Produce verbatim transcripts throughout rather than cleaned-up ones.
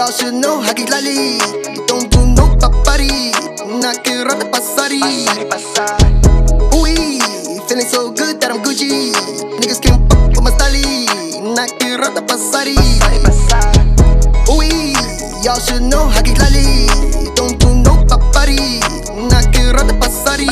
y'all should know haki lali. Don't do no papari, nakirata pasari. Ooh, feeling so good that I'm Gucci. Niggas can't fuck with my style, nakirata pasari. Ooh, y'all should know haki lali. Don't do no papari, nakirata pasari.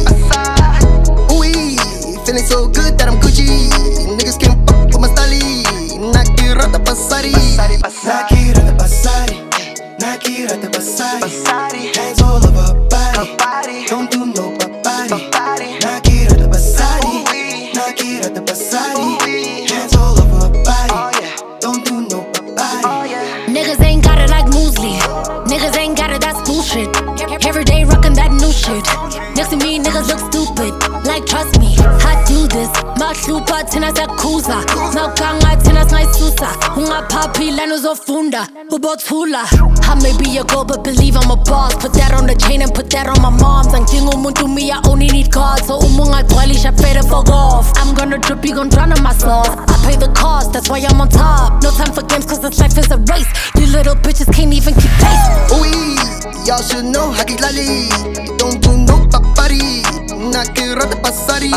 Ooh, feeling so good that I'm Gucci. Niggas can't fuck with my style, nakirata pasari. Nakirata pasari, nakirata pasari. Hands all over her body, don't do no papari. Nakirata pasari, nakirata pasari. Hands all over her body, don't do no papari. Niggas ain't got it like muesli. Niggas ain't got it, that's bullshit. Every day rockin' that new shit. Next to me, niggas look stupid. Like, trust me, I do this. Mahlupa thina siyakuza mawuganga thina singayisusa ungaphaphi lana uzofunda ubothula. I may be a girl but believe I'm a boss. Put that on the chain and put that on my mom's. Angidinga umuntu me, I only need God. So uma ungagcwalisha better fuck off. I'm gonna drip, you gon' drown on my sauce. I pay the cost, that's why I'm on top. No time for games cause this life is a race. You little bitches can't even keep pace. Ooh, y'all should know haki lali. Don't do no papari, nakirata pasari.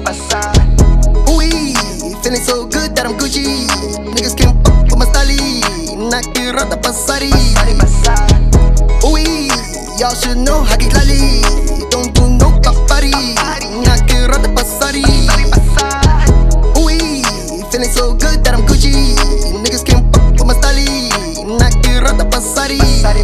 Ooh, feeling so good that I'm Gucci. Niggas can't fuck with my style, nakirata pasari. Ooh, y'all should know haki lali. Don't do no papari, nakirata pasari. Ooh, feeling so good that I'm Gucci. Niggas can't fuck with my style, nakirata pasari.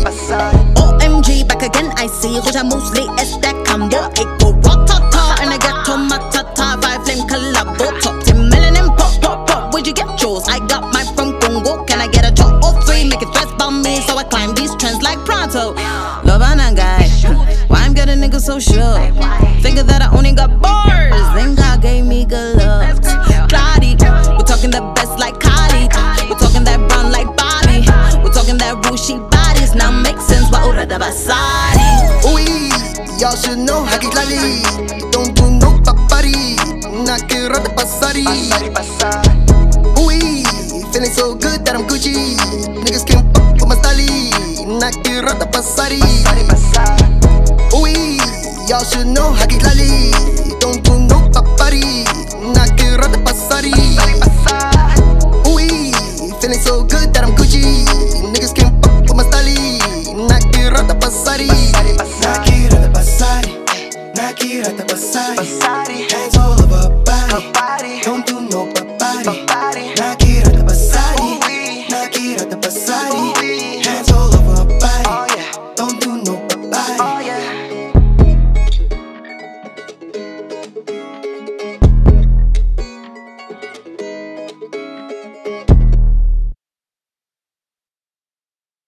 O M G, back again, I see. Roja mostly is that combo. Echo rock-ta-ta, and I get to my ta-ta. Five flame collabo, top ten melanin pop, pop, pop. Where'd you get yours? I got mine from Congo. Can I get a two or three? Make it stress about me, so I climb these trends like pronto. Love on a guy, why I'm getting niggas so sure? Figure that I only got bars, then God gave me good looks. Claudie, we're talking the best like Kylie. We're talking that brown like Bobby. We're talking that rooshy bodies, now make sense. Wa ura da basari. Ooh, y'all should know haki lali. Don't do no papari, nakirata pasari. Ooh, feeling so good that I'm Gucci. Niggas can't fuck with my style, nakirata pasari. Ooh, y'all should know haki lali. Don't do no papari, nakirata pasari. Ooh, feeling so good that I'm Gucci. Niggas can't fuck with my style, nakirata pasari. Nakirata pasari, nakirata pasari. Hands all over her body, don't do no papari. Nakirata pasari, nakirata pasari.